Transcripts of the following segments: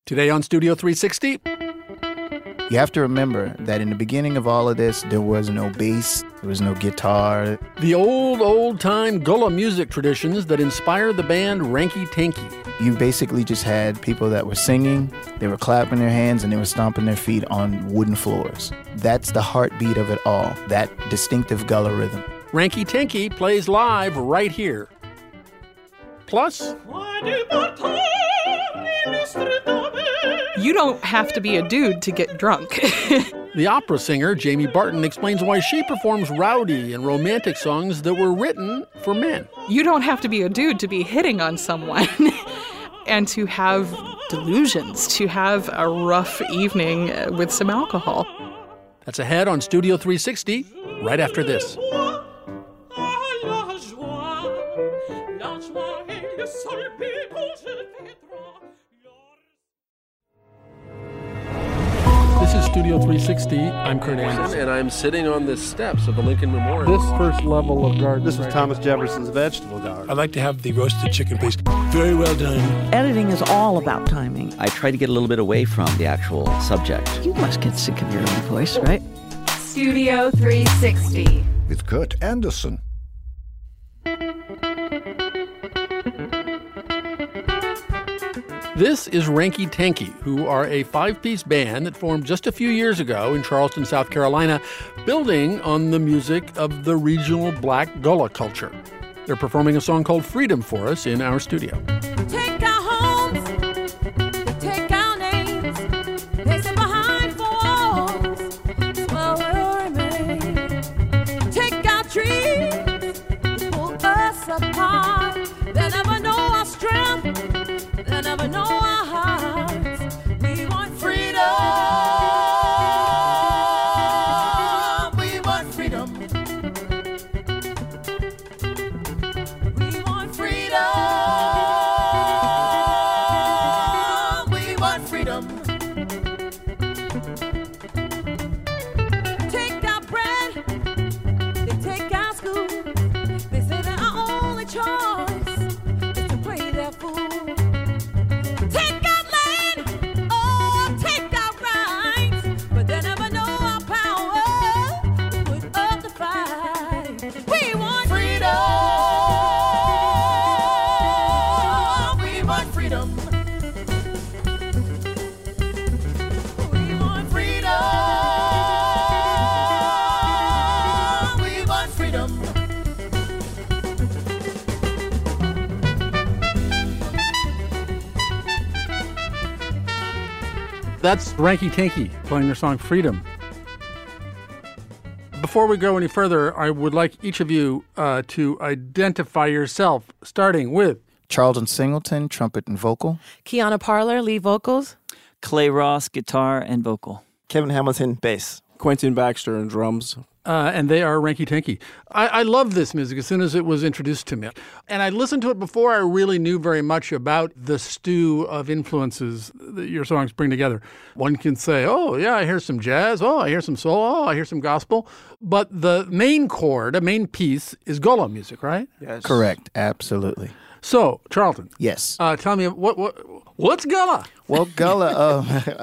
Today on Studio 360. You have to remember that in the beginning of all of this, there was no bass, there was no guitar. The old-time Gullah music traditions that inspired the band Ranky Tanky. You basically just had people that were singing, they were clapping their hands, and they were stomping their feet on wooden floors. That's the heartbeat of it all, that distinctive Gullah rhythm. Ranky Tanky plays live right here. Plus, you don't have to be a dude to get drunk. the opera singer Jamie Barton explains why she performs rowdy and romantic songs that were written for men. You don't have to be a dude to be hitting on someone and to have delusions, to have a rough evening with some alcohol. That's ahead on Studio 360, right after this. This is Studio 360. I'm Kurt Anderson. And I'm sitting on the steps of the Lincoln Memorial. This first level of garden. This is Thomas Jefferson's vegetable garden. I like to have the roasted chicken, please. Very well done. Editing is all about timing. I try to get a little bit away from the actual subject. You must get sick of your own voice, right? Studio 360. With Kurt Anderson. This is Ranky Tanky, who are a five-piece band that formed just a few years ago in Charleston, South Carolina, building on the music of the regional Black Gullah culture. They're performing a song called Freedom for us in our studio. Take our homes, take our names, they sit behind four walls, small will remain. Take our dreams, pull us apart, they'll never know our strength, they'll never know our hearts. We want freedom, we want freedom. We want freedom, we want freedom. Take our bread, they take our school. They say that our only choice is to play their fool. Take our land, oh, take our rights, but they never know our power to put up the fight. We want freedom, we want freedom. We want freedom, we want freedom. That's Ranky Tanky playing their song Freedom. Before we go any further, I would like each of you to identify yourself, starting with Charlton Singleton, trumpet and vocal. Kiana Parler, lead vocals. Clay Ross, guitar and vocal. Kevin Hamilton, bass. Quentin Baxter and drums. and they are Ranky Tanky. I love this music as soon as it was introduced to me. And I listened to it before I really knew very much about the stew of influences that your songs bring together. One can say, oh, yeah, I hear some jazz. Oh, I hear some soul. Oh, I hear some gospel. But the main chord, a main piece, is Gullah music, right? Yes. Correct. Absolutely. So, Charlton. Yes. Tell me, what's Gullah? Well, Gullah,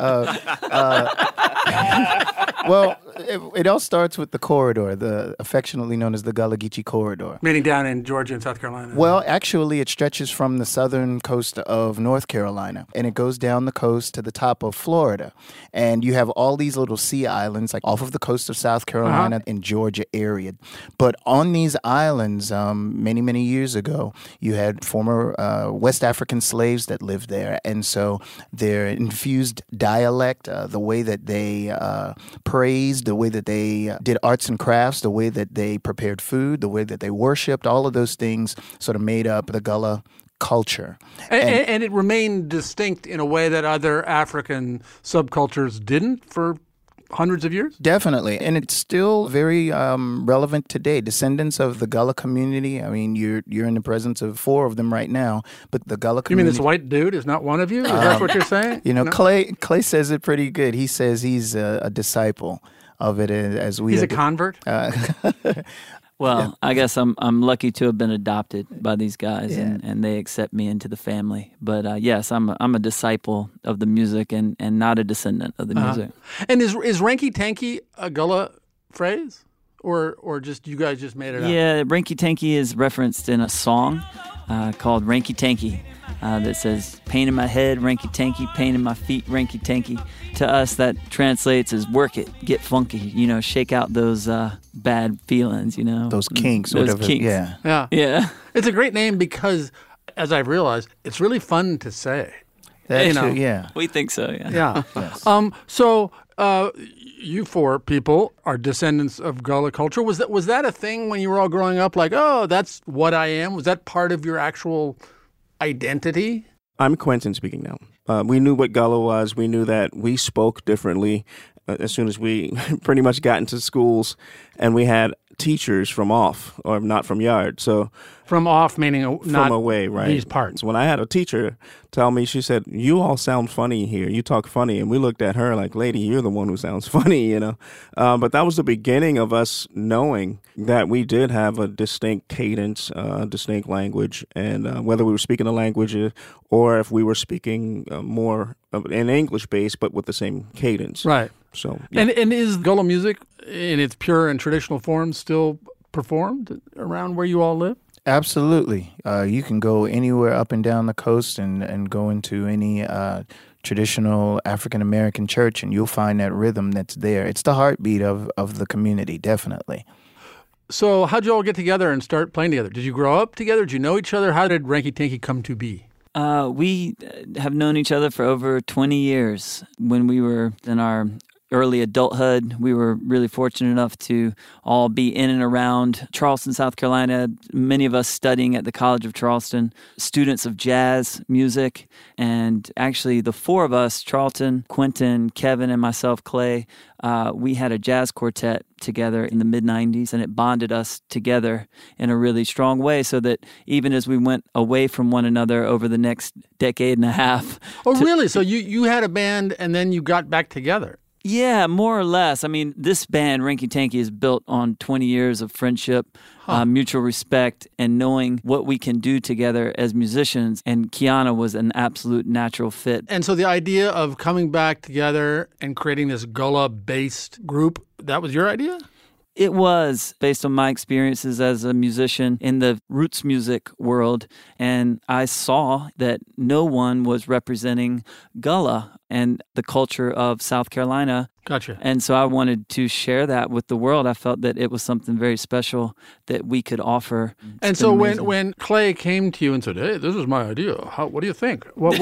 well, it all starts with the corridor, the affectionately known as the Gullah Geechee Corridor. Meaning down in Georgia and South Carolina. Well, actually, it stretches from the southern coast of North Carolina, and it goes down the coast to the top of Florida. And you have all these little sea islands, like off of the coast of South Carolina and Georgia area. But on these islands, many, many years ago, you had former West African slaves that lived there. And so their infused dialect, the way that they praised, the way that they did arts and crafts, the way that they prepared food, the way that they worshipped, all of those things sort of made up the Gullah culture. And it remained distinct in a way that other African subcultures didn't for hundreds of years? Definitely. And it's still very relevant today. Descendants of the Gullah community, I mean, you're in the presence of 4 of them right now, but the Gullah community... You mean this white dude is not one of you? Is that what you're saying? You know, no? Clay says it pretty good. He says he's a disciple of it as we... He's a convert? Well, I guess I'm lucky to have been adopted by these guys, and they accept me into the family. But yes, I'm a disciple of the music and not a descendant of the music. And is Ranky Tanky a Gullah phrase, or just you guys just made it up? Yeah, Ranky Tanky is referenced in a song called Ranky Tanky that says, "Pain in my head, Ranky Tanky, pain in my feet, Ranky Tanky." To us, that translates as "work it, get funky," shake out those bad feelings, those kinks, those whatever. Kinks. Yeah. It's a great name because, as I've realized, it's really fun to say. Too, yeah. We think so, yeah. Yeah. Yes. So you four people are descendants of Gullah culture. Was that a thing when you were all growing up? Like, oh, that's what I am? Was that part of your actual identity? I'm Quentin speaking now. We knew what Gullah was. We knew that we spoke differently as soon as we pretty much got into schools, and we had teachers from off, or not from yard. So from off meaning not from away, right? These parts. So when I had a teacher tell me, she said, "You all sound funny here. You talk funny," and we looked at her like, "Lady, you're the one who sounds funny," But that was the beginning of us knowing that we did have a distinct cadence, distinct language, and whether we were speaking a language or if we were speaking more in English base, but with the same cadence, right? So, yeah. And is Gullah music in its pure and traditional form still performed around where you all live? Absolutely. You can go anywhere up and down the coast and go into any traditional African-American church, and you'll find that rhythm that's there. It's the heartbeat of the community, definitely. So how'd you all get together and start playing together? Did you grow up together? Did you know each other? How did Ranky Tanky come to be? We have known each other for over 20 years. When we were in our early adulthood, we were really fortunate enough to all be in and around Charleston, South Carolina, many of us studying at the College of Charleston, students of jazz music. And actually, the four of us, Charlton, Quentin, Kevin, and myself, Clay, we had a jazz quartet together in the mid-'90s, and it bonded us together in a really strong way, so that even as we went away from one another over the next decade and a half. Oh, really? So you had a band and then you got back together? Yeah, more or less. I mean, this band, Ranky Tanky, is built on 20 years of friendship, mutual respect, and knowing what we can do together as musicians. And Kiana was an absolute natural fit. And so the idea of coming back together and creating this Gullah-based group, that was your idea? It was based on my experiences as a musician in the roots music world, and I saw that no one was representing Gullah and the culture of South Carolina. Gotcha. And so I wanted to share that with the world. I felt that it was something very special that we could offer. And so when Clay came to you and said, "Hey, this is my idea. What do you think? What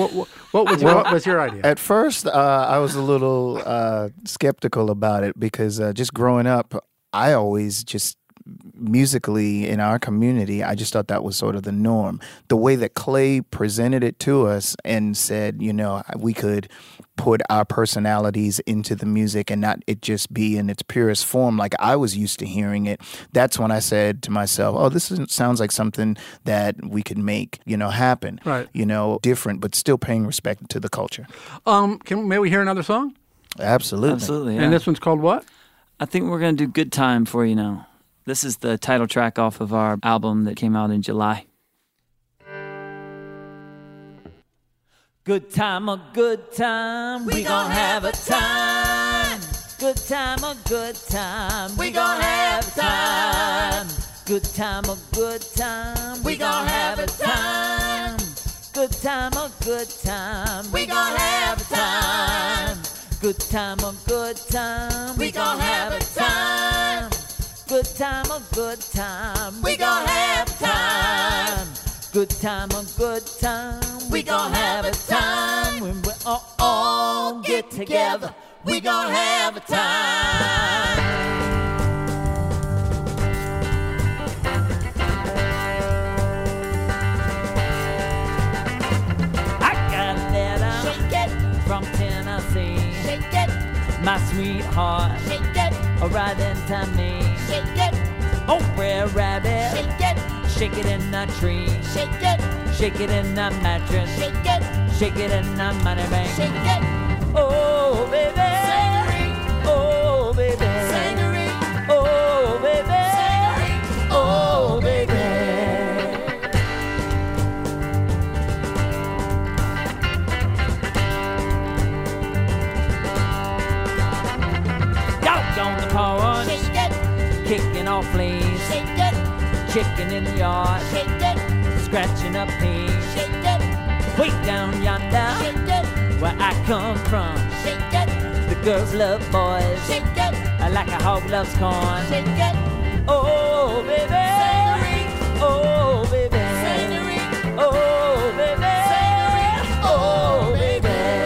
was your idea?" At first, I was a little skeptical about it because just growing up, I always just musically in our community, I just thought that was sort of the norm. The way that Clay presented it to us and said, we could put our personalities into the music and not it just be in its purest form like I was used to hearing it. That's when I said to myself, oh, this sounds like something that we could make, happen. Right. Different, but still paying respect to the culture. May we hear another song? Absolutely. Absolutely, yeah. And this one's called what? I think we're going to do Good Time for you now. This is the title track off of our album that came out in July. Good time, a good time, we gon' have a time. Good time, a good time, we gon' have time. Good time, a good time, we gon' have a time. Good time, a good time, we gon' have time. Good time, a good time, we gon' have a time. Good time, a good time, we gon' have time. Good time, a good time, we gon' have a time. When we all get together, we gon' have a time. I got a letter from Tennessee. My sweetheart, riding to me. Oh, Brer Rabbit, shake it in the tree. Shake it in the mattress. Shake it in the money bank. Oh, baby. Oh, baby. Oh, baby. flames. Shake it. Chicken in the yard. Shake it. Scratching up pain. Shake it. Way down yonder. Shake it. Where I come from. Shake it. The girls love boys. Shake it. Like a hog loves corn. Shake it. Oh, baby. Oh, baby. Oh, baby. Oh, baby.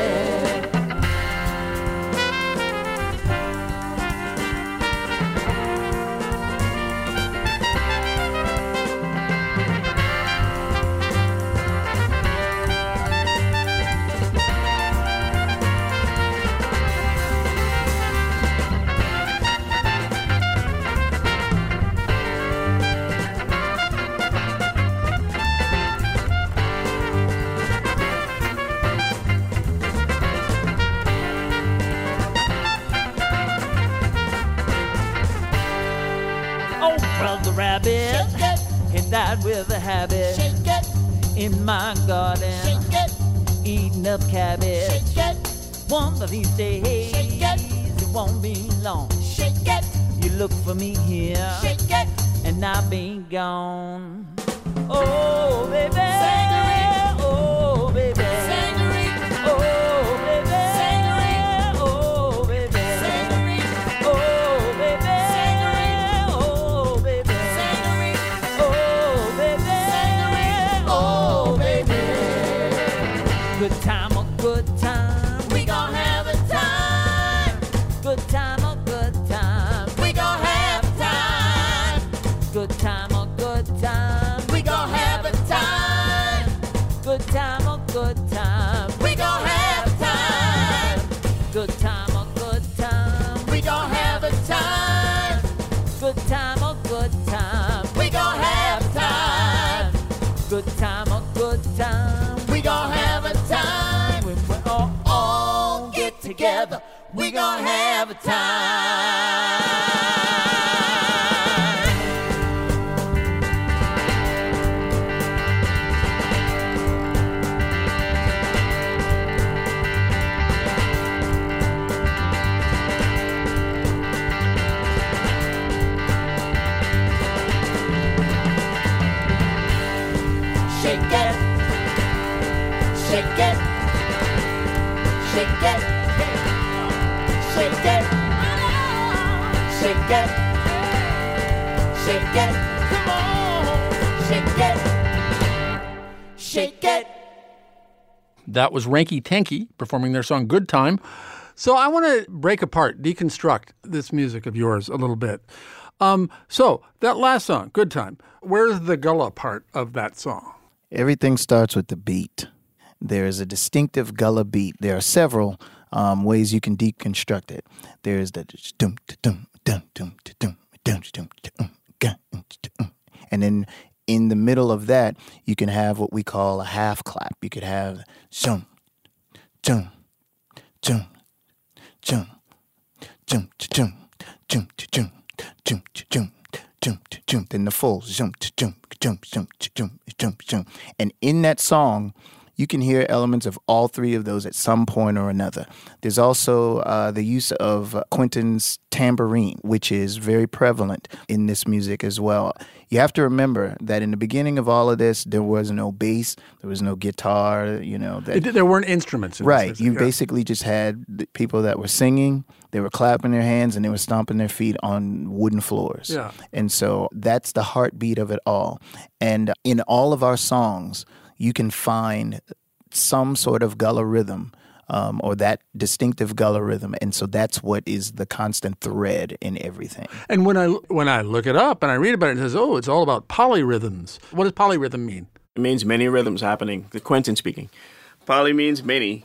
Rabbit, and died with a habit. Shake it. In my garden, shake it. Eating up cabbage. Shake it. One of these days, shake it. It won't be long. Shake it. You look for me here, shake it. And I'll be gone. Oh, baby. Sangaree. Oh, baby. Sangaree. Oh, baby. Sangaree. Oh, baby. Sangaree. Oh, baby. Sangaree. Oh, baby. Sangaree. Oh, baby. Sangaree. Oh, baby. Good time, a good time. We gon' have a time. Good time, a good time. We gon' have a time. Good time, a good time. We gon' have a time. Good time, a good time. We gon' have a time. Good time, a good time. We gon' have a time. Good time, a good time. We gon' have a time. Good time, a good time. We gon' have a time. When we all get together, we gon' have a time. Shake it, shake it, shake it, shake it, shake it, shake it, come on, shake it, shake it. That was Ranky Tanky performing their song Good Time. So I want to break apart, deconstruct this music of yours a little bit. So that last song, Good Time, where's the gullah part of that song? Everything starts with the beat. There is a distinctive gullah beat. There are several ways you can deconstruct it. There's the dum dum dum dum dum dum dum, and then in the middle of that, you can have what we call a half clap. You could have jum jum jum jum jum jum jum jum jum jum. Then the full jump, jump, jump, jump, jump, jump, jump. And in that song, you can hear elements of all three of those at some point or another. There's also the use of Quentin's tambourine, which is very prevalent in this music as well. You have to remember that in the beginning of all of this, there was no bass, there was no guitar, There weren't instruments. Right. You basically just had the people that were singing, they were clapping their hands, and they were stomping their feet on wooden floors. Yeah. And so that's the heartbeat of it all. And in all of our songs, you can find some sort of gullah rhythm or that distinctive gullah rhythm. And so that's what is the constant thread in everything. And when I look it up and I read about it, it says, it's all about polyrhythms. What does polyrhythm mean? It means many rhythms happening. The Quentin speaking. Poly means many.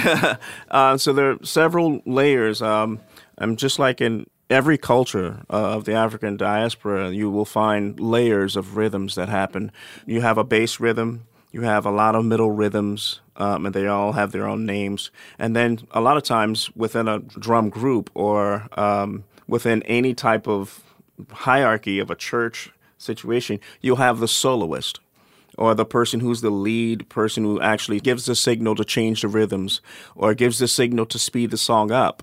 So there are several layers. Just like in every culture of the African diaspora, you will find layers of rhythms that happen. You have a bass rhythm. You have a lot of middle rhythms, and they all have their own names. And then a lot of times within a drum group or within any type of hierarchy of a church situation, you'll have the soloist or the person who's the lead person who actually gives the signal to change the rhythms or gives the signal to speed the song up.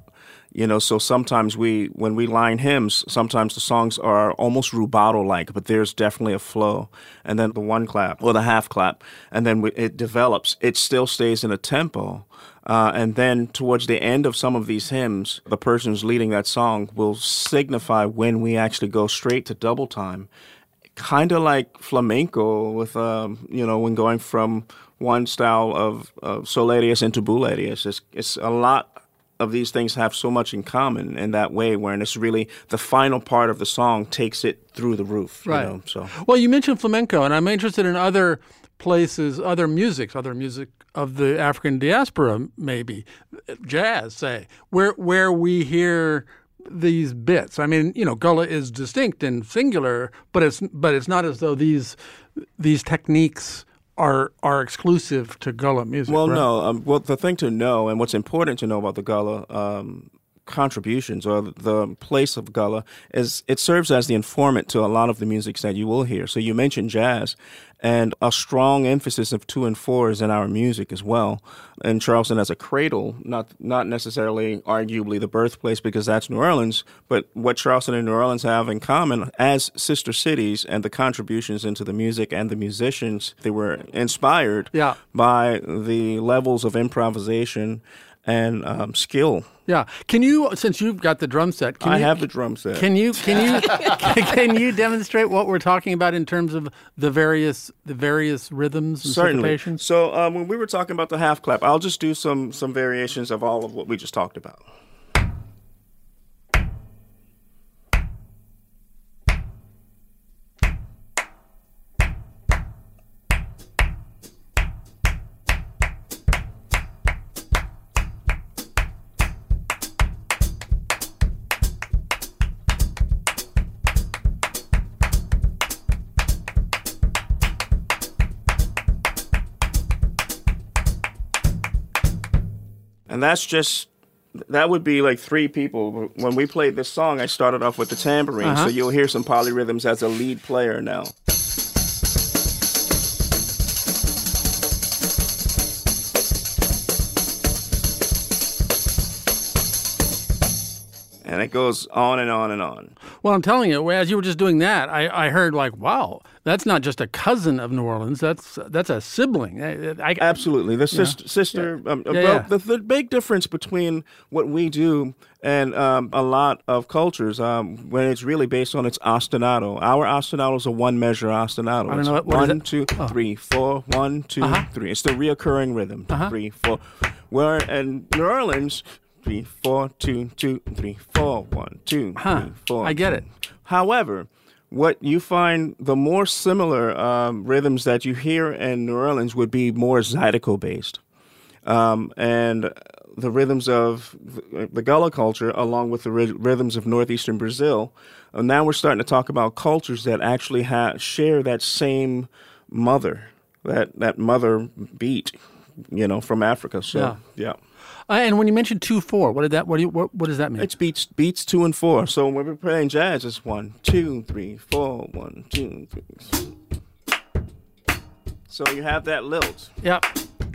So sometimes when we line hymns, sometimes the songs are almost rubato-like, but there's definitely a flow. And then the one clap or the half clap, and then it develops. It still stays in a tempo. And then towards the end of some of these hymns, the person's leading that song will signify when we actually go straight to double time. Kind of like flamenco with, when going from one style of Solerías into Bulerías. It's a lot of these things have so much in common in that way, where it's really the final part of the song takes it through the roof. Right. So. Well, you mentioned flamenco, and I'm interested in other places, other music of the African diaspora, maybe jazz, say, where we hear these bits. I mean, Gullah is distinct and singular, but it's not as though these techniques are exclusive to Gullah music. Well, right? no. Well, the thing to know and what's important to know about the Gullah contributions or the place of Gullah is it serves as the informant to a lot of the music that you will hear. So you mentioned jazz, and a strong emphasis of 2 and 4 is in our music as well. And Charleston as a cradle, not necessarily arguably the birthplace because that's New Orleans, but what Charleston and New Orleans have in common as sister cities and the contributions into the music and the musicians, they were inspired by the levels of improvisation and skill. Yeah. Can you, since you've got the drum set, I have the drum set. Can you can you demonstrate what we're talking about in terms of the various rhythms and Certainly. syncopations? So when we were talking about the half clap, I'll just do some variations of all of what we just talked about. And that would be like 3 people. When we played this song, I started off with the tambourine, so you'll hear some polyrhythms as a lead player now. And it goes on and on and on. Well, I'm telling you, as you were just doing that, I heard like, wow, that's not just a cousin of New Orleans. That's a sibling. Absolutely. The sister. The big difference between what we do and a lot of cultures, when it's really based on its ostinato. Our ostinato is a 1-measure ostinato. I don't know what 1, is it? 2, 3, 4, 1, 2, 3. It's the reoccurring rhythm. 3, 4. Where in New Orleans, 3, 4, 2, 2, 3, 4, 1, 2, 3, 4. I get it. However, what you find the more similar rhythms that you hear in New Orleans would be more Zydeco based, and the rhythms of the Gullah culture, along with the rhythms of northeastern Brazil. Now we're starting to talk about cultures that actually share that same mother, that mother beat, from Africa. So yeah. And when you mentioned 2/4, what does that mean? It's beats 2 and 4. So when we're playing jazz, it's 1, 2, 3, 4, 1, 2, 3. So you have that lilt. Yeah.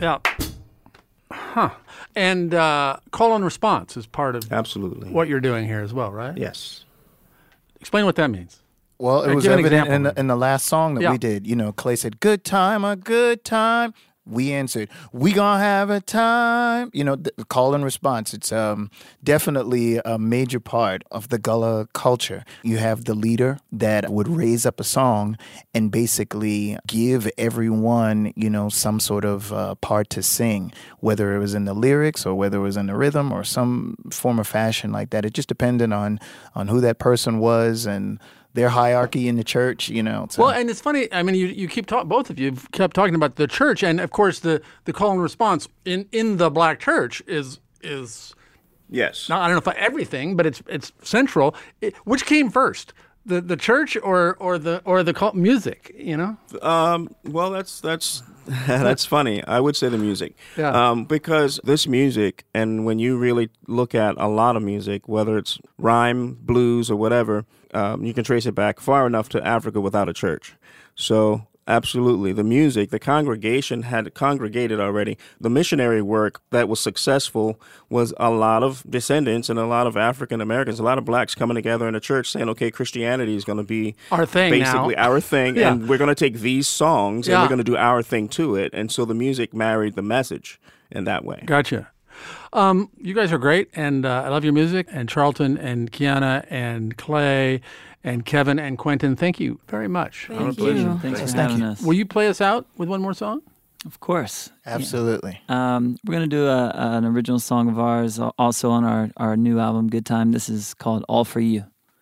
Huh. And call and response is part of absolutely what you're doing here as well, right? Yes. Explain what that means. Well, it was evident in the last song that we did. Clay said, "Good time, a good time." We answered, "We gonna have a time." Call and response. It's definitely a major part of the Gullah culture. You have the leader that would raise up a song and basically give everyone, some sort of part to sing, whether it was in the lyrics or whether it was in the rhythm or some form of fashion like that. It just depended on who that person was and their hierarchy in the church, So. Well, and it's funny. I mean, you keep both of you kept talking about the church, and of course, the call and response in the black church is yes. Now, I don't know if everything, but it's central. Which came first, the church or the music? Well, that's funny. I would say the music. Yeah. Because this music, and when you really look at a lot of music, whether it's rhyme, blues, or whatever, you can trace it back far enough to Africa without a church. So Absolutely. The music, the congregation had congregated already. The missionary work that was successful was a lot of descendants and a lot of African Americans, a lot of blacks coming together in a church saying, okay, Christianity is going to be our thing basically now. Our thing, and we're going to take these songs and we're going to do our thing to it. And so the music married the message in that way. Gotcha. You guys are great, and I love your music. And Charlton and Kiana and Clay and Kevin and Quentin, thank you very much. Thank you. Thanks for having us. Will you play us out with one more song? Of course. Absolutely. Yeah. We're going to do an original song of ours also on our new album, Good Time. This is called All For You.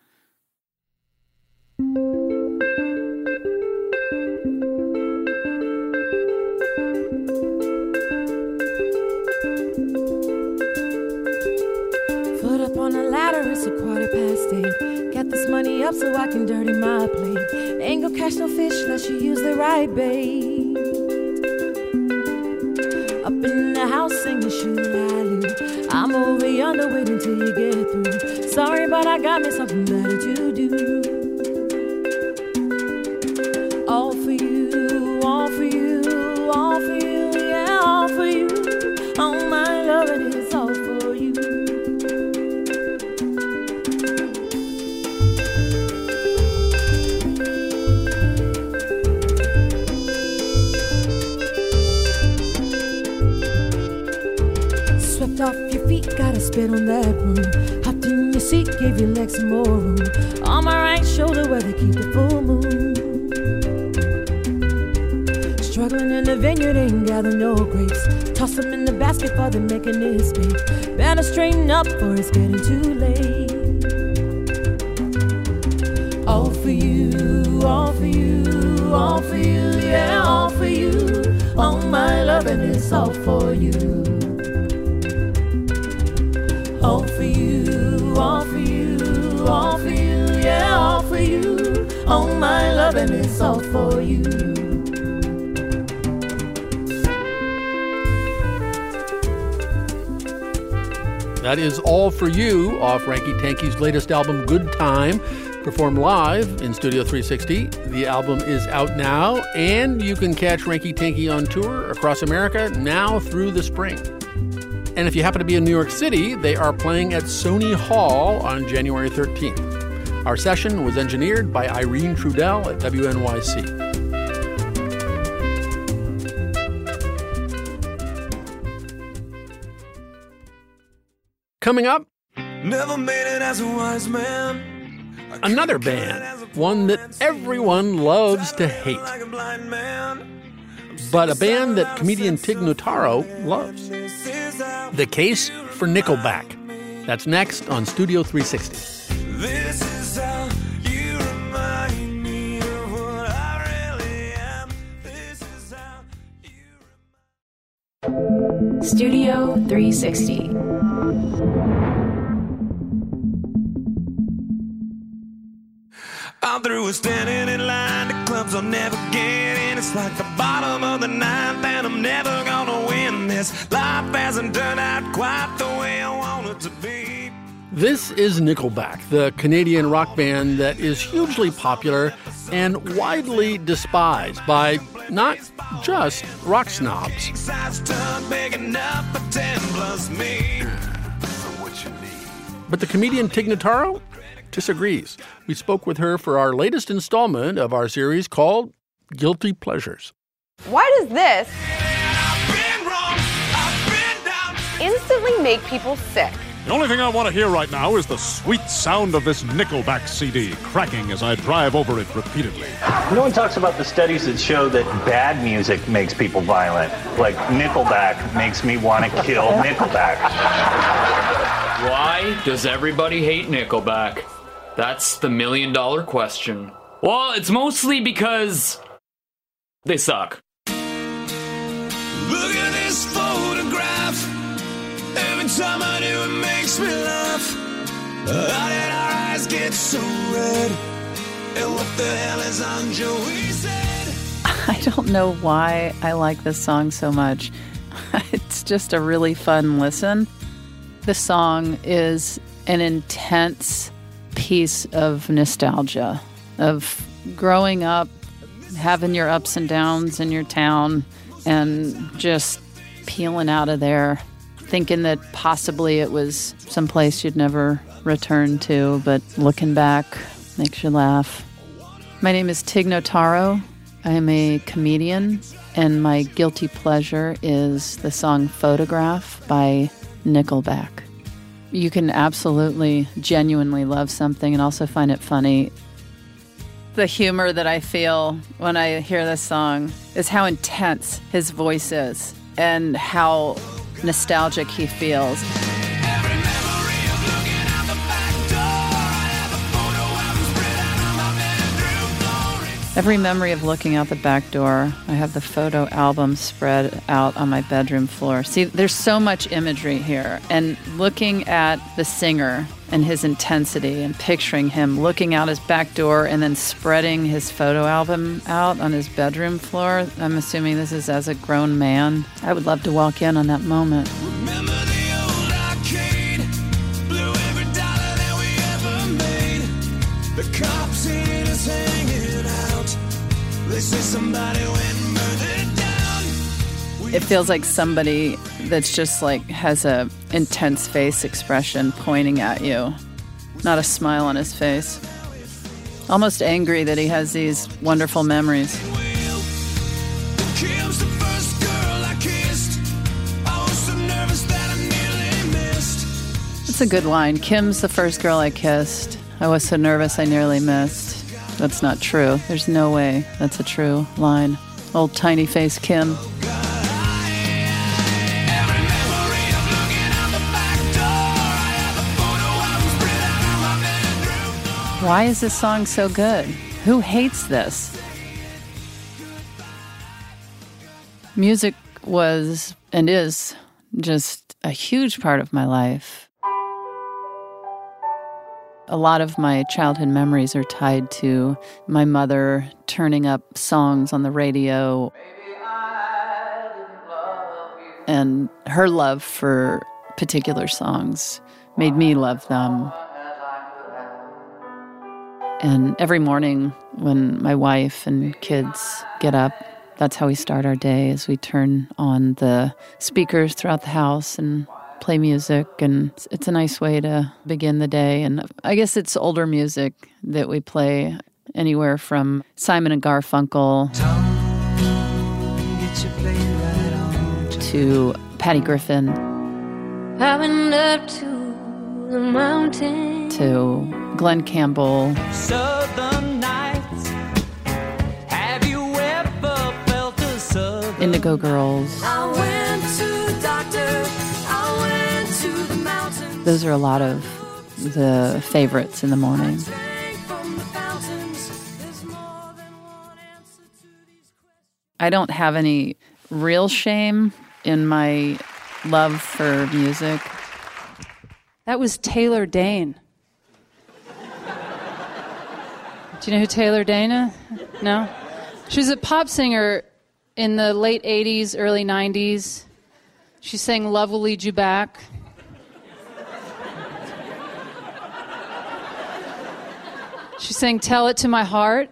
Foot up on the ladder, it's 8:15. Get this money up so I can dirty my plate. Ain't gonna catch no fish unless you use the right bait. Up in the house singing shoo-la-loo. I'm over yonder waiting till you get through. Sorry, but I got me something better to do. All for you, all for you, all for you, yeah, all for you. All my loving is all for you. Swept off your feet, gotta spit on that broom. Hopped in your seat, gave your legs some more room. On my right shoulder where they keep the full moon. Struggling in the vineyard, ain't gather no grapes. Toss them in the basket for them making escape. Better straighten up for it's getting too late. All for you, all for you, all for you, yeah, all for you. All my loving is all for you. All for you, all for you, all for you, yeah, all for you. All my loving is all for you. That is All For You off Ranky Tanky's latest album, Good Time, performed live in Studio 360. The album is out now, and you can catch Ranky Tanky on tour across America now through the spring. And if you happen to be in New York City, they are playing at Sony Hall on January 13th. Our session was engineered by Irene Trudell at WNYC. Coming up, never made it as a wise man. Another band, one that everyone loves to hate. But a band that comedian Tig Notaro loves. The Case for Nickelback. That's next on Studio 360. This is how you remind me of what I really am. This is how you Studio 360. I'm through with standing in line to clubs I'll never get in. It's like the bottom of the ninth and I'm never gonna win this. Life hasn't turned out quite the way I want it to be. This is Nickelback, the Canadian rock band that is hugely popular and widely despised by not just rock snobs. But the comedian Tig Notaro disagrees. We spoke with her for our latest installment of our series called Guilty Pleasures. Why does this instantly make people sick? The only thing I want to hear right now is the sweet sound of this Nickelback CD cracking as I drive over it repeatedly. No one talks about the studies that show that bad music makes people violent. Like Nickelback makes me want to kill Nickelback. Why does everybody hate Nickelback? That's the $1 million question. Well, it's mostly because they suck. Look at this photograph. Every time I do, it makes me laugh. How did our eyes get so red? And what the hell is on Joey said? I don't know why I like this song so much. It's just a really fun listen. The song is an intense piece of nostalgia, of growing up having your ups and downs in your town and just peeling out of there, thinking that possibly it was someplace you'd never return to, but looking back makes you laugh. My name is Tig Notaro. I am a comedian, and my guilty pleasure is the song Photograph by Nickelback. You can absolutely, genuinely love something and also find it funny. The humor that I feel when I hear this song is how intense his voice is and how nostalgic he feels. Every memory of looking out the back door, I have the photo album spread out on my bedroom floor. See, there's so much imagery here. And looking at the singer and his intensity and picturing him looking out his back door and then spreading his photo album out on his bedroom floor, I'm assuming this is as a grown man. I would love to walk in on that moment. Remember the old arcade, blew every dollar that we ever made. The cops in us hanging out. They say somebody went and burned it down. It feels like somebody that's just like has a intense face expression pointing at you, not a smile on his face. Almost angry that he has these wonderful memories. Kim's the first girl I kissed. I was so nervous that I nearly missed. It's a good line. Kim's the first girl I kissed. I was so nervous I nearly missed. That's not true. There's no way that's a true line. Old tiny face Kim. Why is this song so good? Who hates this? Music was and is just a huge part of my life. A lot of my childhood memories are tied to my mother turning up songs on the radio and her love for particular songs made me love them. And every morning when my wife and kids get up, that's how we start our day, as we turn on the speakers throughout the house and play music, and it's a nice way to begin the day. And I guess it's older music that we play, anywhere from Simon and Garfunkel to Patty Griffin I went up to the mountain to Glenn Campbell. Southern nights. Have you ever felt a southern Indigo Girls. I went to the doctor. I went to the mountains. Those are a lot of the favorites in the morning. I don't have any real shame in my love for music. That was Taylor Dayne. Do you know who Taylor Dayne is? No? She was a pop singer in the late 80s, early 90s. She sang Love Will Lead You Back. She sang Tell It to My Heart.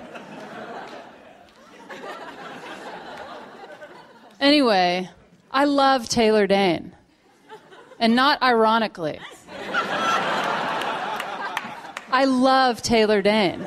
Anyway, I love Taylor Dayne. And not ironically. I love Taylor Dayne.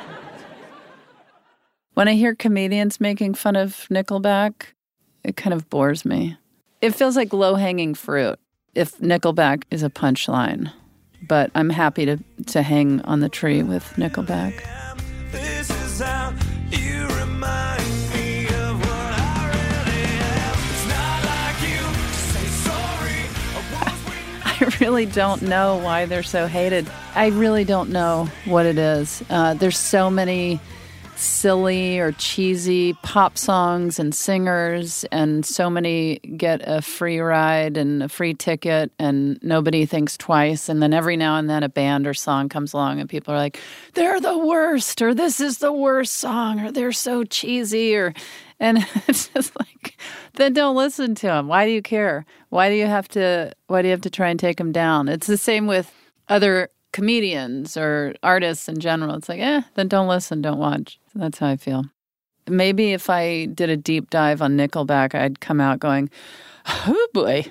When I hear comedians making fun of Nickelback, it kind of bores me. It feels like low-hanging fruit if Nickelback is a punchline. But I'm happy to hang on the tree with Nickelback. This is how you remind me of what I really am. It's not like you to say sorry. I really don't know why they're so hated. I really don't know what it is. There's so many silly or cheesy pop songs and singers, and so many get a free ride and a free ticket and nobody thinks twice, and then every now and then a band or song comes along and people are like, they're the worst, or this is the worst song, or they're so cheesy, and it's just like, then don't listen to them. Why do you care? Why do you have to try and take them down? It's the same with other comedians or artists in general. It's like, then don't listen, don't watch. So that's how I feel. Maybe if I did a deep dive on Nickelback, I'd come out going, oh boy,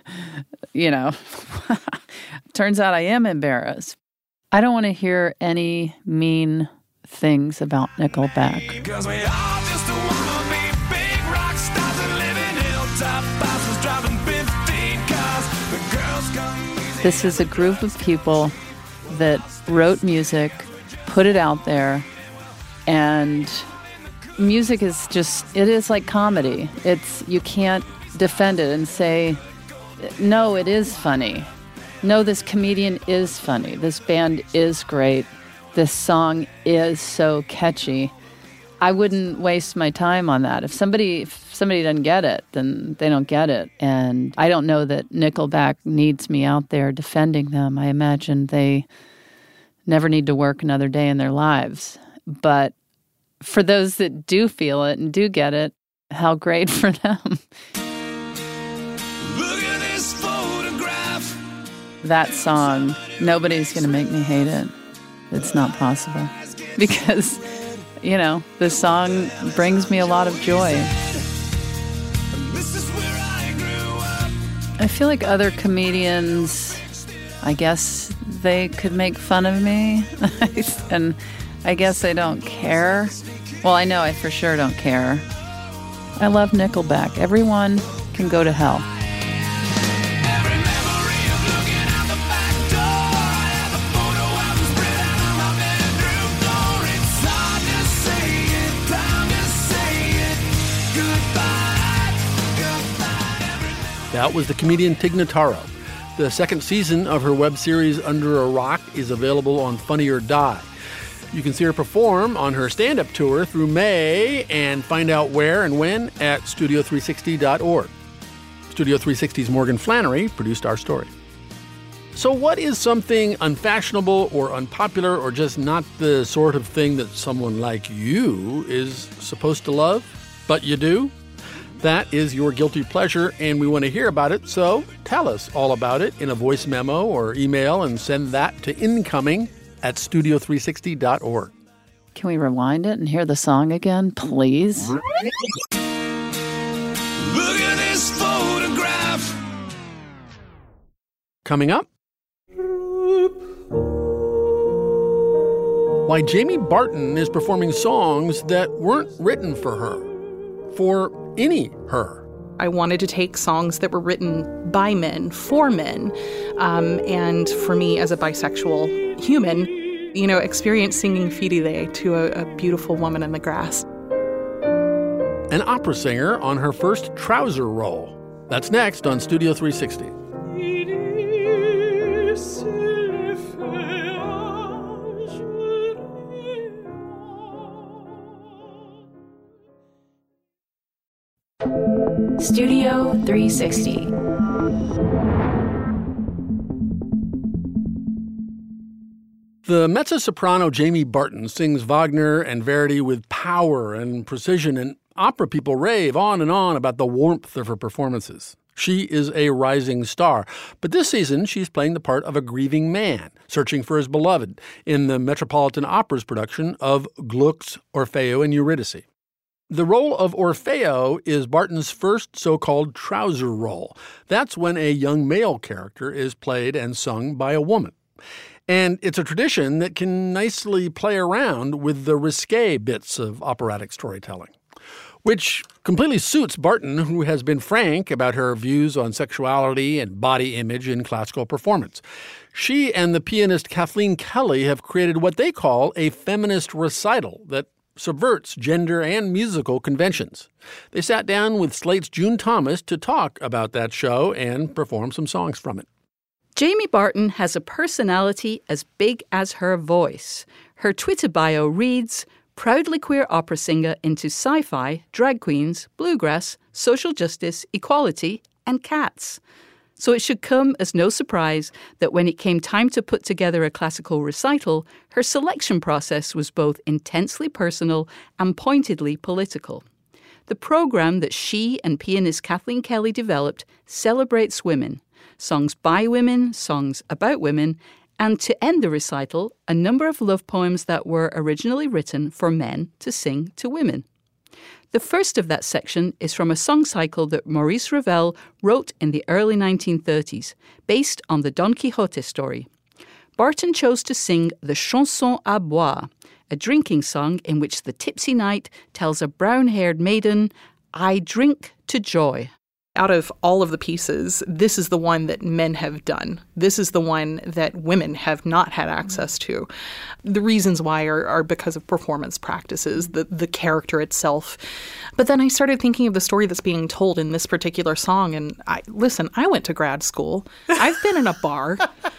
turns out I am embarrassed. I don't want to hear any mean things about Nickelback. Because we all just wanna be big rock stars and live in hilltop houses driving 15 cars. The girls come. This is a group of people that wrote music, put it out there, and music is it is like comedy. You can't defend it and say, no, it is funny. No, this comedian is funny. This band is great. This song is so catchy. I wouldn't waste my time on that. If somebody doesn't get it, then they don't get it. And I don't know that Nickelback needs me out there defending them. I imagine they never need to work another day in their lives. But for those that do feel it and do get it, how great for them. Look at this photograph. That song, nobody's going to make me hate it. It's not possible. Because, this song brings me a lot of joy. I feel like other comedians, I guess they could make fun of me. And I guess I don't care. Well, I know I for sure don't care. I love Nickelback. Everyone can go to hell. That was the comedian Tig Notaro. The second season of her web series Under a Rock is available on Funny or Die. You can see her perform on her stand-up tour through May and find out where and when at studio360.org. Studio 360's Morgan Flannery produced our story. So what is something unfashionable or unpopular or just not the sort of thing that someone like you is supposed to love, but you do? That is your guilty pleasure, and we want to hear about it, so tell us all about it in a voice memo or email and send that to incoming@studio360.org. Can we rewind it and hear the song again, please? Look at this photograph. Coming up, why Jamie Barton is performing songs that weren't written for her. For any her. I wanted to take songs that were written by men, for men, and for me as a bisexual human, experience singing Fidile to a beautiful woman in the grass. An opera singer on her first trouser roll. That's next on Studio 360. Studio 360. The mezzo-soprano Jamie Barton sings Wagner and Verdi with power and precision, and opera people rave on and on about the warmth of her performances. She is a rising star, but this season she's playing the part of a grieving man, searching for his beloved, in the Metropolitan Opera's production of Gluck's Orfeo and Eurydice. The role of Orfeo is Barton's first so-called trouser role. That's when a young male character is played and sung by a woman. And it's a tradition that can nicely play around with the risque bits of operatic storytelling, which completely suits Barton, who has been frank about her views on sexuality and body image in classical performance. She and the pianist Kathleen Kelly have created what they call a feminist recital that subverts gender and musical conventions. They sat down with Slate's June Thomas to talk about that show and perform some songs from it. Jamie Barton has a personality as big as her voice. Her Twitter bio reads, proudly queer opera singer into sci-fi, drag queens, bluegrass, social justice, equality, and cats. So it should come as no surprise that when it came time to put together a classical recital, her selection process was both intensely personal and pointedly political. The program that she and pianist Kathleen Kelly developed celebrates women, songs by women, songs about women, and to end the recital, a number of love poems that were originally written for men to sing to women. The first of that section is from a song cycle that Maurice Ravel wrote in the early 1930s, based on the Don Quixote story. Barton chose to sing the Chanson à boire, a drinking song in which the tipsy knight tells a brown-haired maiden, "I drink to joy." Out of all of the pieces, this is the one that men have done. This is the one that women have not had access to. The reasons why are because of performance practices, the character itself. But then I started thinking of the story that's being told in this particular song, and I went to grad school. I've been in a bar.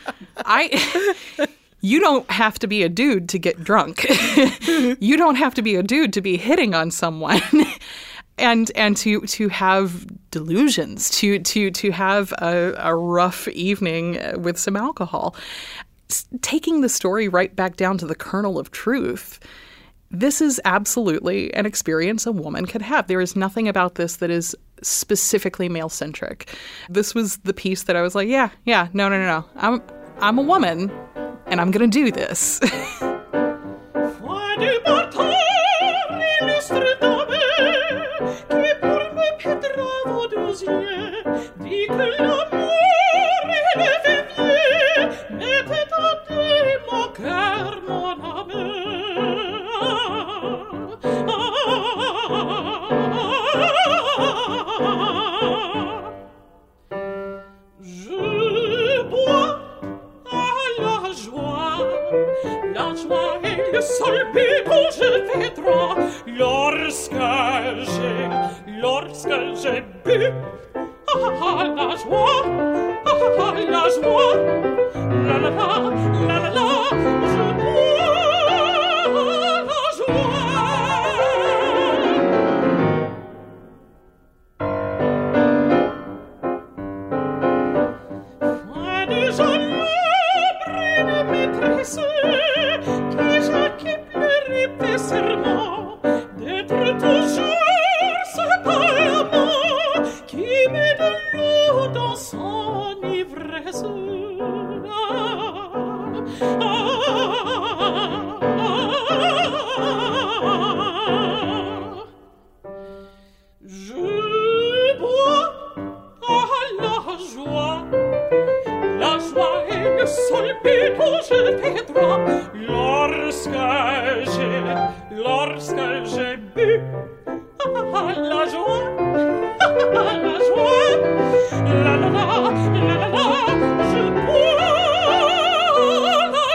You don't have to be a dude to get drunk. You don't have to be a dude to be hitting on someone. And to have delusions, to have a rough evening with some alcohol. Taking the story right back down to the kernel of truth, this is absolutely an experience a woman could have. There is nothing about this that is specifically male-centric. This was the piece that I was like, no. I'm a woman, and I'm going to do this. Lorsque j'ai bu, la joie, la joie, la la la, je bois la joie. Foi déjà l'ombre maîtresse qui Jacques pleurait des serments d'être toujours. Lorsque j'ai bu, la joie, la la la, je bois la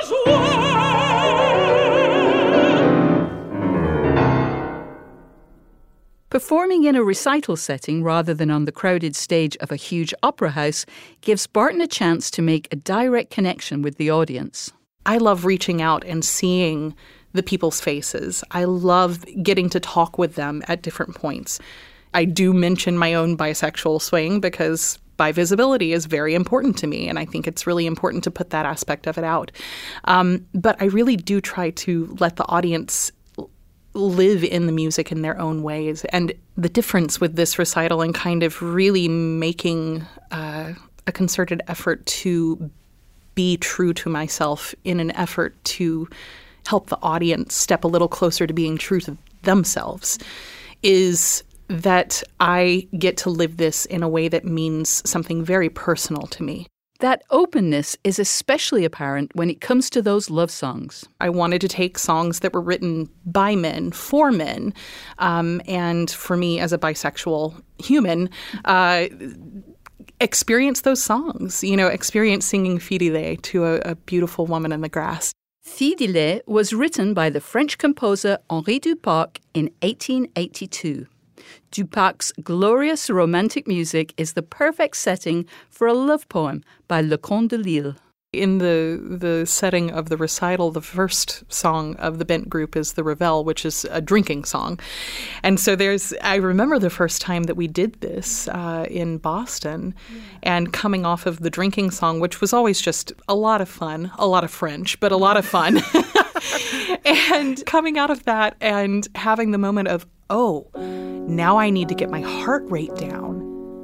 joie. Performing in a recital setting rather than on the crowded stage of a huge opera house gives Barton a chance to make a direct connection with the audience. I love reaching out and seeing the people's faces. I love getting to talk with them at different points. I do mention my own bisexual swing because bivisibility is very important to me, and I think it's really important to put that aspect of it out. But I really do try to let the audience live in the music in their own ways. And the difference with this recital and kind of really making a concerted effort to be true to myself in an effort to help the audience step a little closer to being true to themselves is that I get to live this in a way that means something very personal to me. That openness is especially apparent when it comes to those love songs. I wanted to take songs that were written by men, for men, and for me as a bisexual human, experience those songs, experience singing Fidèle to a beautiful woman in the grass. Fidèle was written by the French composer Henri Duparc in 1882. Duparc's glorious romantic music is the perfect setting for a love poem by Leconte de Lisle. In the setting of the recital, the first song of the Bent group is the Ravel, which is a drinking song. And so I remember the first time that we did this in Boston, and coming off of the drinking song, which was always just a lot of fun, a lot of French, but a lot of fun. And coming out of that and having the moment of, oh, now I need to get my heart rate down.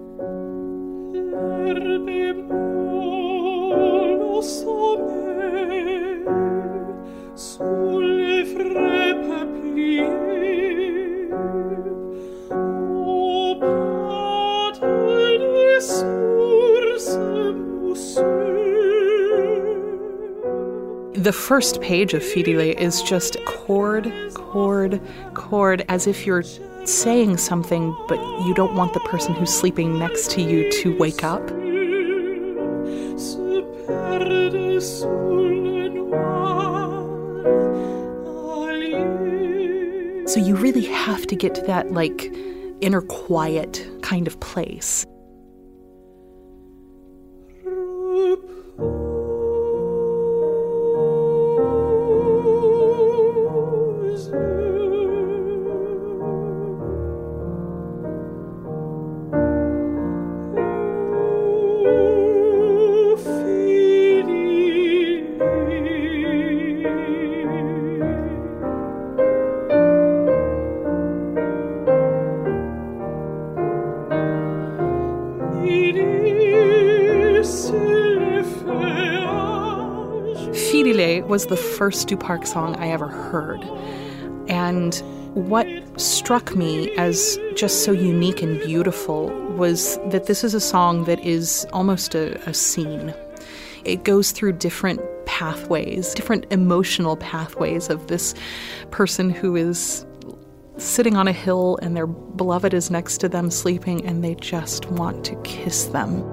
Sommeil, sous les frais peupliers, The first page of Firile is just chord, chord, chord, as if you're saying something, but you don't want the person who's sleeping next to you to wake up. So you really have to get to that, like, inner quiet kind of place. Firile was the first Duparc song I ever heard. And what struck me as just so unique and beautiful was that this is a song that is almost a scene. It goes through different pathways, different emotional pathways of this person who is sitting on a hill and their beloved is next to them sleeping and they just want to kiss them.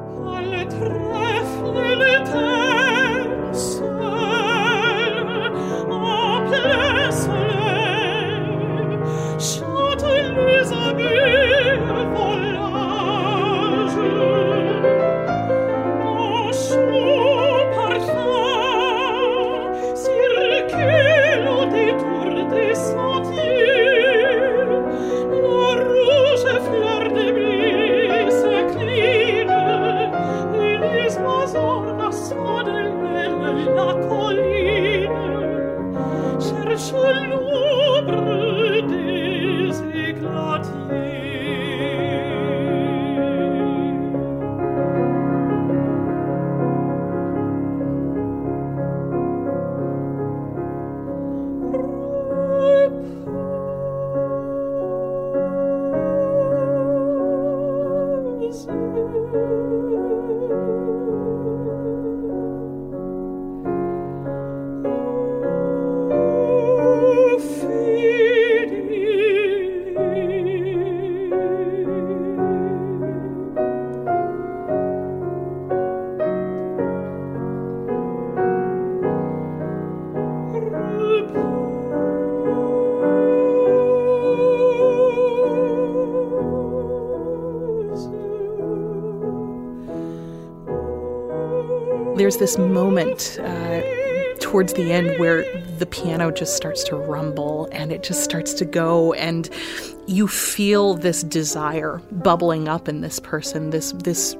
There's this moment towards the end where the piano just starts to rumble and it just starts to go, and you feel this desire bubbling up in this person, this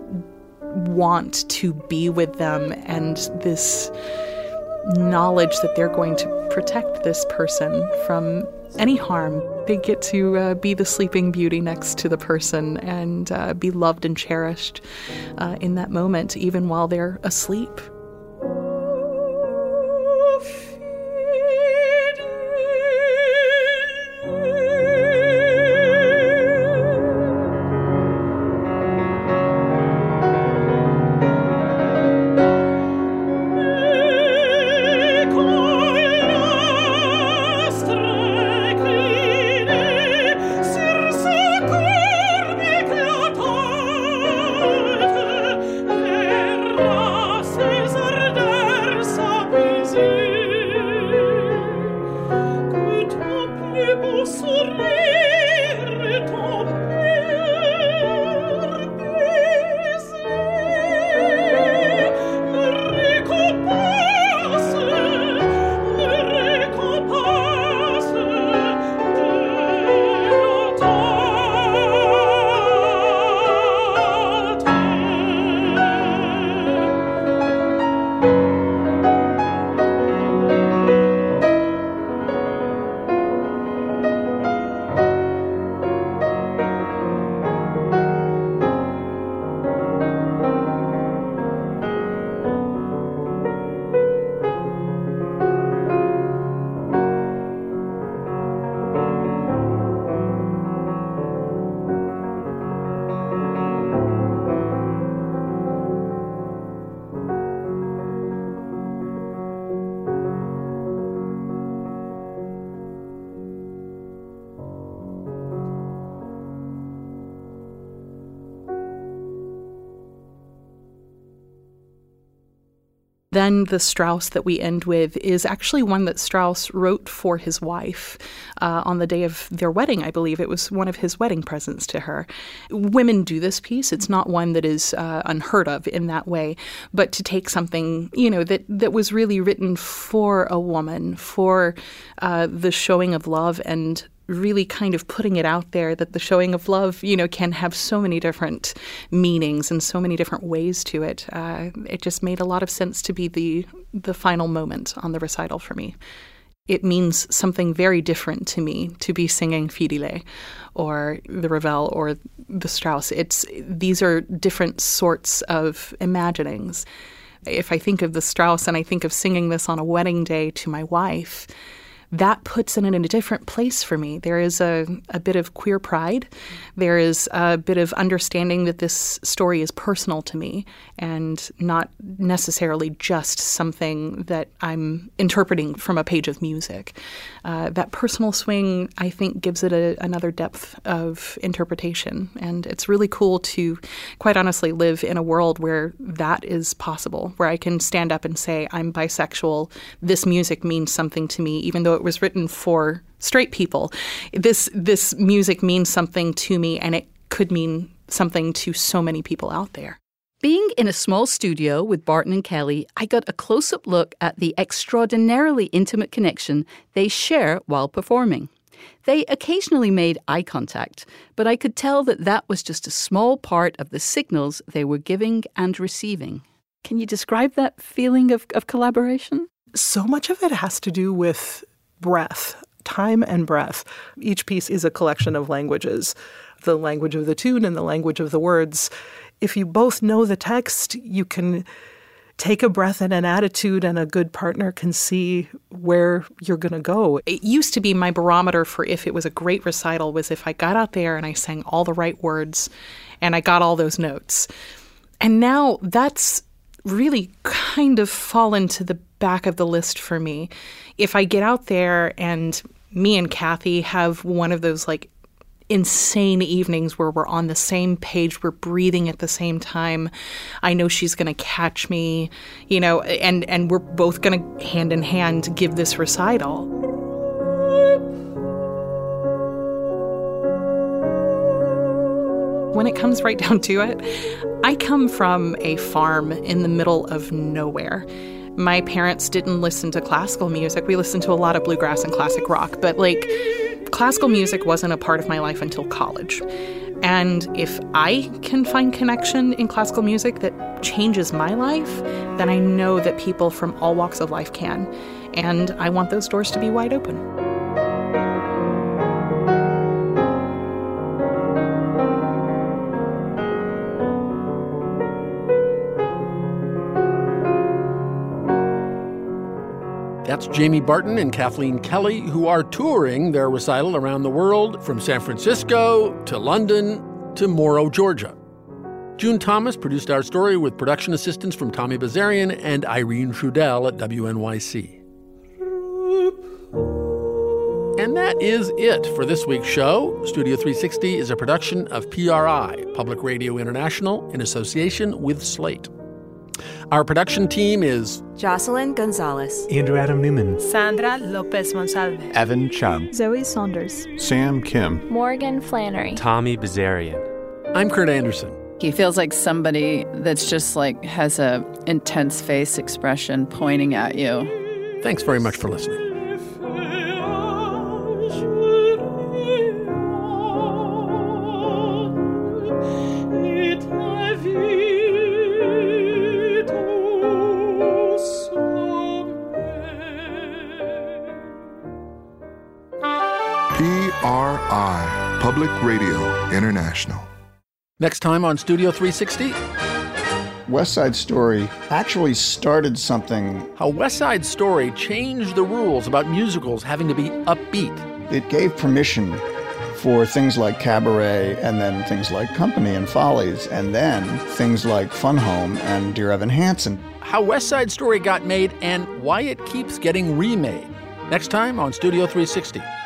want to be with them, and this knowledge that they're going to protect this person from any harm. They get to be the sleeping beauty next to the person and be loved and cherished in that moment, even while they're asleep. Is Then the Strauss that we end with is actually one that Strauss wrote for his wife on the day of their wedding, I believe. It was one of his wedding presents to her. Women do this piece. It's not one that is unheard of in that way. But to take something, that was really written for a woman, for the showing of love, and really kind of putting it out there that the showing of love, can have so many different meanings and so many different ways to it. It just made a lot of sense to be the final moment on the recital for me. It means something very different to me to be singing Fiedile or the Ravel or the Strauss. These are different sorts of imaginings. If I think of the Strauss and I think of singing this on a wedding day to my wife, that puts it in a different place for me. There is a bit of queer pride. There is a bit of understanding that this story is personal to me and not necessarily just something that I'm interpreting from a page of music. That personal swing, I think, gives it another depth of interpretation. And it's really cool to, quite honestly, live in a world where that is possible, where I can stand up and say, I'm bisexual. This music means something to me, even though it was written for straight people. This music means something to me, and it could mean something to so many people out there. Being in a small studio with Barton and Kelly, I got a close-up look at the extraordinarily intimate connection they share while performing. They occasionally made eye contact, but I could tell that was just a small part of the signals they were giving and receiving. Can you describe that feeling of collaboration? So much of it has to do with breath, time and breath. Each piece is a collection of languages, the language of the tune and the language of the words. If you both know the text, you can take a breath and an attitude, and a good partner can see where you're going to go. It used to be my barometer for if it was a great recital was if I got out there and I sang all the right words and I got all those notes. And now that's really kind of fallen to the back of the list for me. If I get out there and me and Kathy have one of those insane evenings where we're on the same page, we're breathing at the same time, I know she's going to catch me, and we're both going to hand in hand give this recital. When it comes right down to it, I come from a farm in the middle of nowhere. My parents didn't listen to classical music. We listened to a lot of bluegrass and classic rock, but classical music wasn't a part of my life until college. And if I can find connection in classical music that changes my life, then I know that people from all walks of life can. And I want those doors to be wide open. That's Jamie Barton and Kathleen Kelly, who are touring their recital around the world, from San Francisco to London to Morrow, Georgia. June Thomas produced our story with production assistance from Tommy Bazarian and Irene Trudell at WNYC. And that is it for this week's show. Studio 360 is a production of PRI, Public Radio International, in association with Slate. Our production team is Jocelyn Gonzalez, Andrew Adam Newman, Sandra Lopez Monsalve, Evan Chung, Zoe Saunders, Sam Kim, Morgan Flannery, Tommy Bazarian. I'm Kurt Anderson. He feels like somebody that's just has a intense face expression pointing at you. Thanks very much for listening. PRI, Public Radio International. Next time on Studio 360. West Side Story actually started something. How West Side Story changed the rules about musicals having to be upbeat. It gave permission for things like Cabaret, and then things like Company and Follies, and then things like Fun Home and Dear Evan Hansen. How West Side Story got made and why it keeps getting remade. Next time on Studio 360.